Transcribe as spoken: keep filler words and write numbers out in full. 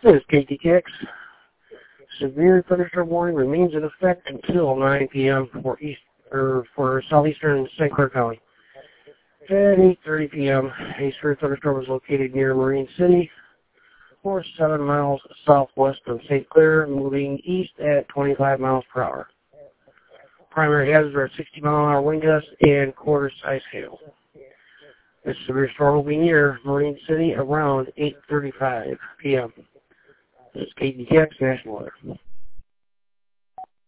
This is K T K X. Severe thunderstorm warning remains in effect until nine P M for east or for southeastern Saint Clair County. At eight thirty P M, a severe thunderstorm was located near Marine City, or seven miles southwest of Saint Clair, moving east at twenty-five miles per hour. Primary hazards are sixty mile an hour wind gusts and quarter-size hail. This severe storm will be near Marine City around eight thirty-five P M This is K T K X National Weather.